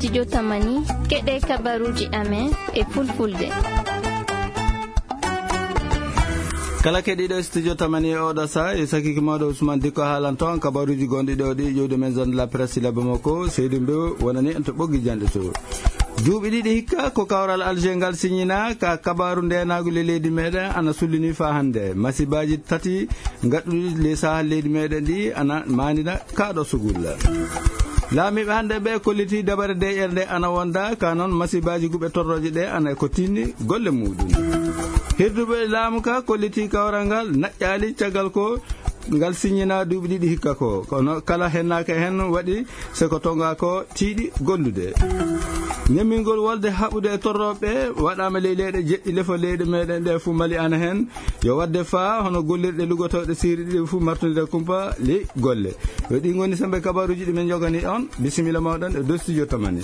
studio Tamani keɗe kabaruji amen e fulfulde. kala keɗiɗo studio Tamani oɗo sa e sakiki mawɗo Ousmane Dikko haalan toon kabaruji gonɗi ɗo ɗi ƴewde men zone de la presse labbe makko Seydou Mbew wonani en to ɓoggi jande to duuɓi ɗiɗi hikka ko kawral Alger ngal signina ka kabaru ndenagol e leydi meɗen ana sullini fa hande masibaji tati gadduɗi les sahal leydi meɗen ɗi ana manina kaɗo sugulla laamiɓe hande ɓe kolliti dabare deƴere nde ana wonda ka noon masibaji guɓe torroje ɗe ana ko tinni golle muɗum hirduɓe laamu ka kolliti kawral ngal naƴƴali caggal ko ngal signina duuɓi ɗiɗi hikka ko kono kala hennaka hen waɗi seko tonga ko tiiɗi gollude ñemmingol wolde haɓude e torroɓe waɗama ley leyɗe jeɗɗi lefo leyɗe meɗen ɗe fuu mali ana hen yo wadde fa hono gollirɗe lugotoɗe siiri ɗiɗi fuu martude kumpa ley golle yo ɗi goni sembe kabaruji ɗi min jogani on bisimilla mawɗon e dow studio Tamani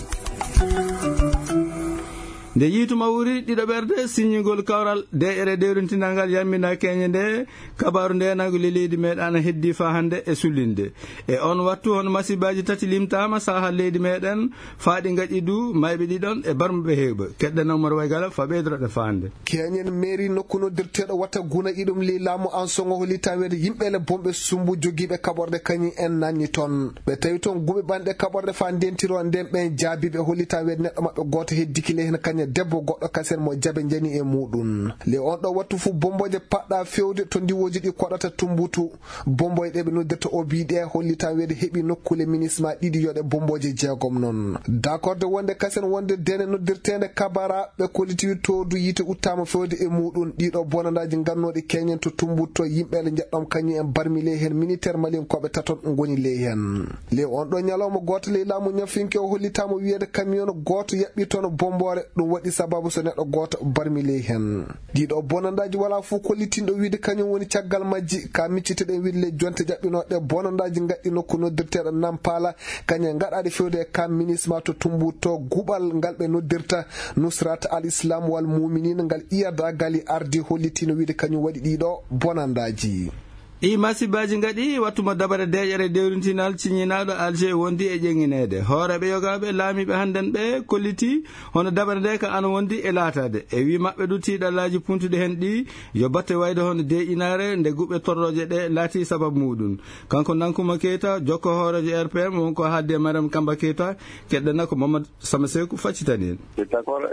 nde yiituma wuri ɗiɗo ɓerde signigol kawral deƴere dewrintinal ngal yammina keñe nde kabaru ndenago le leydi meɗen ana heddi fa hande e sullinde e on wattu hono masibaji tati limtama sahal leydi meɗen faaɗi gaƴi du mayɓe ɗiɗon e barmuɓe heeɓa keɗɗen Oumar Waygala fa ɓeydoroɗe fande keñen mairie nokku noddirteɗo watta guna iɗum li laamu an songo holi tawede yimɓele bomɓe sumbu joguiɓe kaɓorɗe kañum en nanni toon ɓe tawi toon guɓe banɗe kaɓorɗe fa ndentiro nden ɓen jaabiɓe holi tawede neɗɗo mabɓe goto heddikile hen kañum debbo goɗɗo kasen mo jabe jani e muɗum le on ɗo wattu fu bomboje paɗɗa fewde to ndiwoji ɗi koɗata tumbutu bomboje ɗe ɓe noddirta o biɗe holli tan wede heeɓi nokkule ministre ɗiɗi yoɗe bomboje jeegom noon d'accord wonde kasen wonde dene noddirtede kabara ɓe kolliti to du yite uttama fewde e muɗum ɗiɗo bonandaji gannoɗe keñen to tumbutto yimɓele jeɗɗom kañum en barmi ley hen militaire malin koɓe taton goni ley hen le on ɗo ñalawma goto ley laamu ñafinke o hollitama wiyede camion goto yaɓɓi toon bombore ɗum waɗi sababu so neɗɗo goto barmi ley hen ɗiɗo bonandaji wala fuu kollitinɗo wiide kañum woni caggal majji ka micciteɗen wiide le jonte jaɓɓinoɗe bonandaji gaɗɗi nokku noddirteɗo Nampala kañum gaɗaɗe fewde e kam ministre to tumbuto guɓal ngal ɓe noddirta Nusrat al Islam wal Mu'minin ngal iyada gali ardi hollitino wiide kañum waɗi ɗiɗo bonandaji i masibaji gaɗi wattuma dabare deƴere dewrintinal ciñinaɗo Alger wondi e ƴeŋinede hooreɓe yogaɓe laamiɓe hannden ɓe kolliti hono dabare nde ka ana wondi e laatade e wi mabɓe ɗu tiiɗallaji puntuɗe hen ɗi yo batte wayde hono deƴinare nde guɓe torroje ɗe laati sababu muɗum kanko Nankuma Keita jokko hoorejo RPM wonko haalde Mariam Kamba Keita keɗɗena ko Mamadou Sama Sekou faccitani en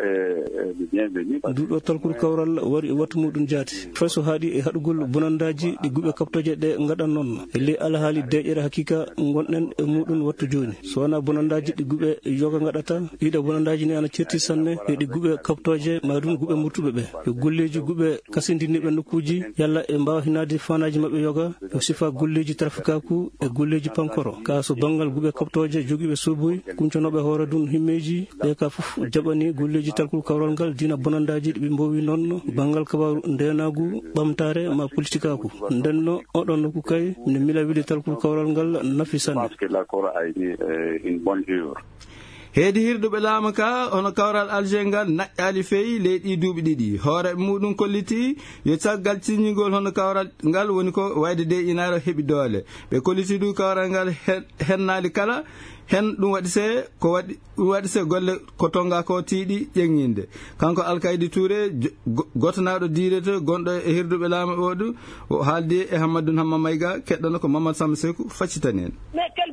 duɗo talkol kawral wari e wattu muɗum jaati faso haaɗi e haɗugol bonandaji ɗi guɓe kaptoje ɗe gaɗan noon e ley alhaali deƴere hakika gonɗen e muɗum wattu joni so wona bonandaji ɗi guɓe yoga gaɗata ɗiɗo bonandaji ni ana certi sanne e ɗi guɓe kaptoje maɗum guɓe murtuɓe ɓe yo golleji guɓe kasindiniɓe nokkuji yalla e mbawa hinade fanaji mabɓe yoga yo sifa golleji trafikaku e golleji pankoro ka so banggal guɓe kaptoje joguiɓe soboy kunconoɓe hoore dun himmeji ɓe ka foof jaɓani golleji talkol kawral ngal dina bonandaji ɗiɓe mbowi noon banggal kabaru ndenagu ɓamtare ma politikaku ndenno oɗon nokku kay ne mila wiide talkol kawral ngal nafi sanne heedi hirduɓe laama ka hono kawral Alger ngal naƴƴali feewi leyɗi duuɓi ɗiɗi hooreɓe muɗum kolliti yo caggal ciññigol hono kawral ngal woni ko wayde deƴinare heeɓi doole ɓe kolliti du kawral ngal hennali kala hen ɗum waɗi se golle ko tonga ko tiiɗi ƴeŋñinde kanko Alkaydi Touré gotonaɗo direte gonɗo e hirduɓe laama oɗo o haaldi e Hammadou Hamma Mayga keɗɗono ko Mamadou Sama Sekou faccitani en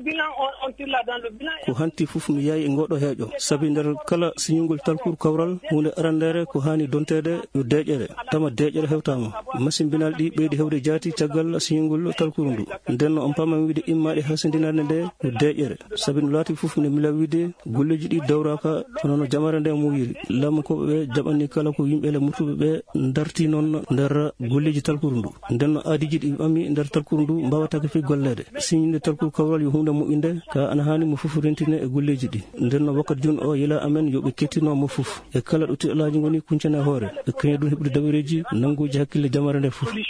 ko hanti foof mi yayi e ngoɗo heeƴo saabi nder kala siñugol talkol kawral hunde arandere ko hani dontede yo deƴere tama deƴere hewtama masimbinal ɗi ɓeydi hewde jaati caggal siñugol talkol ndu ndenno on pamami wiide immaɗe hasindinade nde yo deƴere saabi no laati foof ne mila wiide golleji ɗi dawraka kono no jamare nde mo wiri lamkoɓe ɓe jaɓanni kala ko yimɓele murtuɓe ɓe darti noon nder golleji talkol ndu ndenno aadiji ɗi ɓami nder talkol ndu mbawatake fi gollede siñinde talkol kawral yo hunde moƴƴinde ka ana hani mo foof rentine e golleji ɗi ndenno wakkati joni o yila amen yoɓe kettino mo foof e kala ɗo tiɗalaji goni kuncane hoore e kañe ɗum heɓude dawareji nanguji hakkille jamare nde foof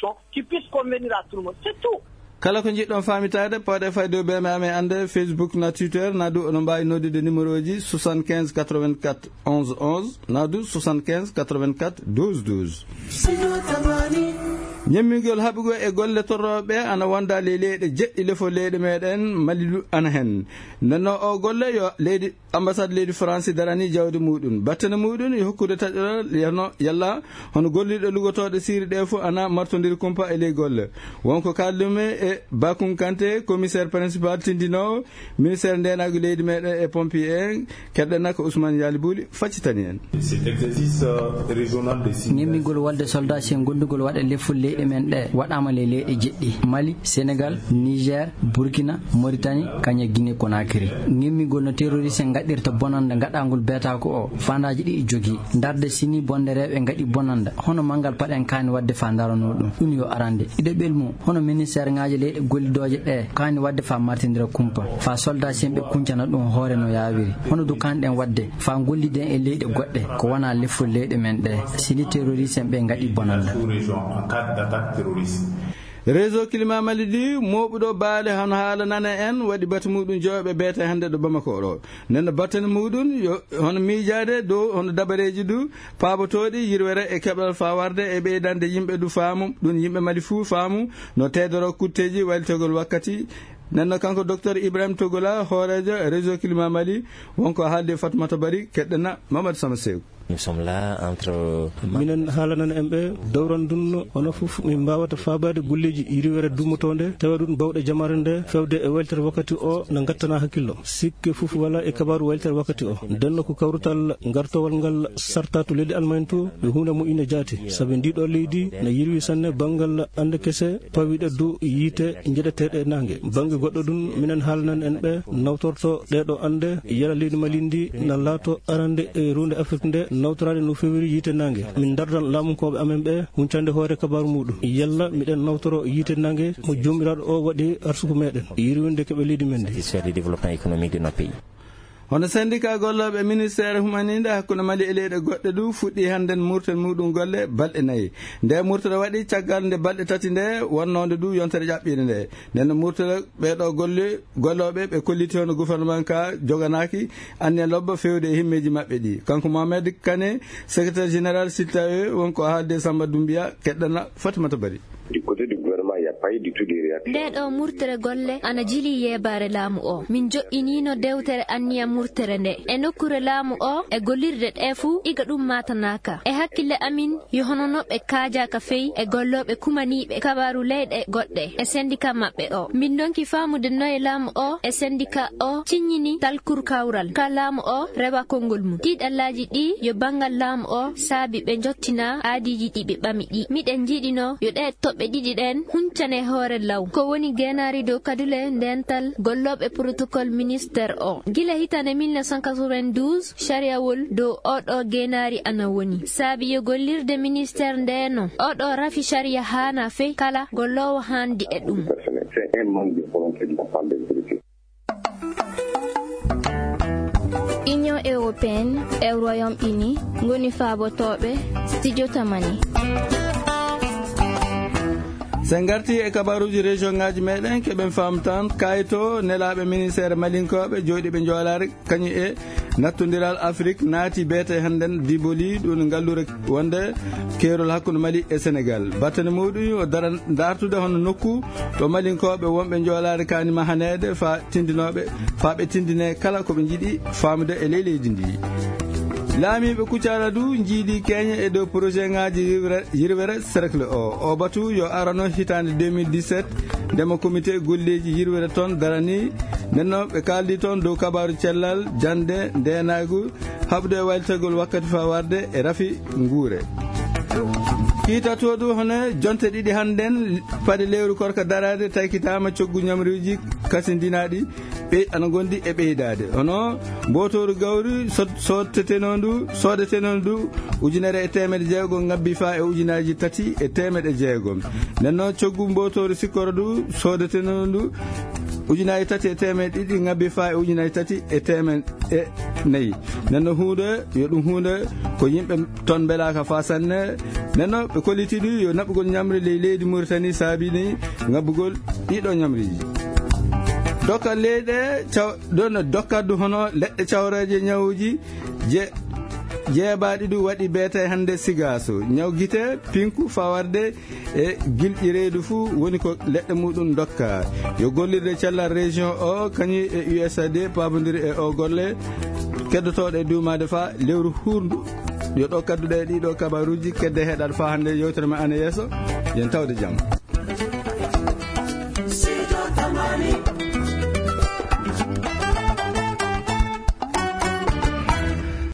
kala ko jiɗɗon famitade pawɗe fay dow ɓeme amen ande Facebook na Twitter na du onon mbawi noddude numéro ji 75 84 11 11 na du 75 84 12 12 ñemmigol haɓugo e golle torroɓe ana wonda ley leyɗe jeɗɗi lefo leyɗe meɗen Malilu ana hen nenno o golle yo leydi ambassade leydi France darani jawdi muɗum battane muɗum e hokkude taƴoɗal yalla hono golliɗo lugotoɗe siri ɗe fof ana martodiri kumpa e ley golle wonko kaldume e Bakun Kanté commissaire principal tindinowo ministére ndenago leydi meɗen e pompier en keɗɗenna ko Ousmane Yali Bouli faccitani en ngemmigol walde soldat sen gondugol waɗa leffol leyɗe men ɗe waɗama le leyɗe jeɗɗi Mali Sénégal Niger Burkina Mauritanie kaña Guinée Conakry ngemmigol no terroriste en gaɗirta bonanda gaɗagol beetako o fandaji ɗi jogui darde sini bonde rewɓe gaɗi bonanda hono mangal paɗen kani wadde fa darano ɗum yo arande iɗe ɓelmu hono ministére ngaji leyɗe gollidoje ɗe kani wadde fa martidira kumpa fa soldat sen ɓe kuncana ɗum hoore no yawiri hono du kanɗen wadde fa golliden e leyɗe goɗɗe ko wona leffol leyɗe men ɗe sini terroriste en ɓe gaɗi bonanda réseau climat Mali di moɓuɗo baale hono haala nana en waɗi batu muɗum joɓe beete hande ɗo Bamako ɗo nenno battane muɗum yo hono miijade dow hono dabareji du paabotoɗi yirwere e keɓal fawarde e ɓeydande yimɓe du faamu ɗum yimɓe Mali fuu faamu no teedoro kutteji walitogol wakkati nenno kanko docteur Ibrahima Togola hoorejo réseau climat Mali wonko haalde Fatoumata Bari keɗɗena Mamadou Sama Sew. Nous sommes là entre minen haalanan en ɓe dowrandunno hono fof min mbawata fabade golleji yiriwere dummotonde tawa ɗum bawɗe jamare nde fewde e weltere wakkati o no gattana hakkillo sikke fof wala e kabaru weltere wakkati o denno ko kawrutal gartowal ngal sarta to leydi Allemagne to e hunde moƴƴine jaati saabi ndiɗo leydi no yirwi sanne banggal ande kese pawiɗe du yiite jeɗeteɗe nangue banggue goɗɗo ɗum minen haalanan en ɓe nawtorto ɗeɗo ande yela leydi Mali ndi na laato arande e runde Afrique nde nawtorade no fewiri yiite nangue min dardan laamunkoɓe amen ɓe huncande hoore kabaru muɗum yalla miɗen nawtoro yiite nangue mo jomiraɗo o waɗi arsuku meɗen yirwinde keɓe leydi men ndi développement économique de notre pays. hono syndicat golloɓe ministére humaninde hakkude Mali e leyɗe goɗɗe du fuɗɗi hannden murten muɗum golle balɗe 4 nde murtere waɗi caggal nde balɗe 3 nde wonnode du yontere ƴaɓɓide nde nden murtere ɓeɗo golloɓe ɓe kolliti hono gouvernement ka joganaki anne lobba fewde e himmeji mabɓe ɗi kanko Mohamed Kane secrétaire général siltawe wonko haalde Samba Doumbia keɗɗana Fatimata Bari. Du côté du gouvernement, il n'y a pas eu du tout de réaction. Ndeɗo murtere golle ana jili yebare laamu o min joƴƴinino dewtere anniya murtere nde e nokkure laamu o e gollirde ɗe fuu iga ɗum matanaka e hakkille amin yo hono noɓe kaajaka feyi e golloɓe kumaniɓe kabaru leyɗe goɗɗe e syndicat maɓɓe o min donki famude noye laamu o e syndicat o ciññini talkur kawral ka laamu o rewa konngol mum tiiɗallaji ɗi yo bangal laamu o saabi ɓe jottina aadiji ɗi ɓe ɓami ɗi miɗen jiiɗino yo ɗe toɓɓe ɗiɗi ɗen huncane hoore law ko woni genari dow kadule ndental golloɓe protocole ministére o gila hitande 1992 sariawol dow oɗo genari ana woni saabi yo gollirde ministére ndeno oɗo rafi sharia hana fe kala gollowo handi e ɗum. Union européenne e Royaume-Uni ngoni faabotoɓe studio tamani. sen garti e kabaruji région ngaji meɗen keɓen famtan kayito nelaɓe ministére malinkoɓe joɗiɓe joolare kañum e nattodiral Afrique naati beete hannden diboli ɗum ngallure wonde keerol hakkude Mali e Sénégal battane muɗum o dara dartude hono nokku to malinkoɓe wonɓe joolare kani mahanede fa ɓe tindine kala koɓe jiiɗi famude e ley leydi ndi laamiɓe Kuccala du jiiɗi keñe e dow projet ngaji yirwere cercle o batu yo arano hitande 2017 ndema comité golleji yirwere toon darani nenno ɓe kaldi toon dow kabaru cellal jande ndenagu habde walitagol wakkati fawarde e rafi nguure kiitatoɗo hono jonte ɗiɗi hannden paɗe lewru korka darade taykitama coggu ñamruji kasindinaɗi ɓe ana gondi e ɓeydade hono mbotoru gawri sodeteno ndu 1,600 ngabbi fa e ujunaji 3,600 nenno coggu mbotoru sikkoro du sodeteno ndu 3,200 ngabbi fa e 3,400 nenno hunde yo ɗum hunde ko yimɓe toon belaka fa sanne nenno ɓe kolliti ɗu yo naɓugol ñamri leydi Mauritanie saabini ngabbugol ɗiɗo ñamriji dokka leyɗe ɗon dokkaddu hono leɗɗe cawreje ñawuji jeebaɗi ɗum waɗi beete hande sigaso ñaw guite pinku fawarde e gilƴi reedu fuu woni ko leɗɗe muɗum dokka yo gollirde cellal région o kañum e USAID pabodiri e o golle keddotoɗe duumade fa lewru hurndu yo ɗo kadduɗe ɗiɗo kabaruji kedde heɗat fa hande yewtere ma ana yeeso yen tawde jaam.